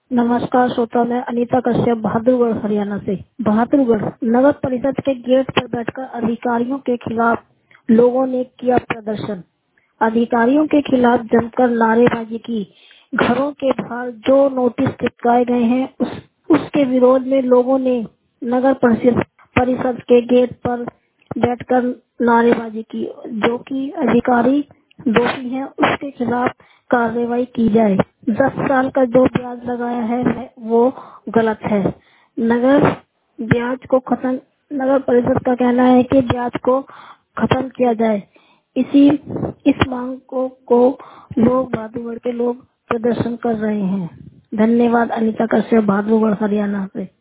नमस्कार श्रोता, मैं अनीता कश्यप बहादुरगढ़ हरियाणा से। बहादुरगढ़ नगर परिषद के गेट पर बैठकर अधिकारियों के खिलाफ लोगों ने किया प्रदर्शन। अधिकारियों के खिलाफ जमकर नारेबाजी की। घरों के बाहर जो नोटिस चिपकाए गए हैं उसके विरोध में लोगों ने नगर परिषद के गेट पर बैठकर नारेबाजी की। जो कि अधिकारी दोषी हैं उसके खिलाफ कार्रवाई की जाए। 10 साल का जो ब्याज लगाया है वो गलत है। नगर ब्याज को खत्म नगर परिषद का कहना है कि ब्याज को खत्म किया जाए। इस मांग को लोग बहादुरगढ़ के लोग प्रदर्शन कर रहे हैं। धन्यवाद। अनीता कश्यप, बहादुरगढ़ हरियाणा से।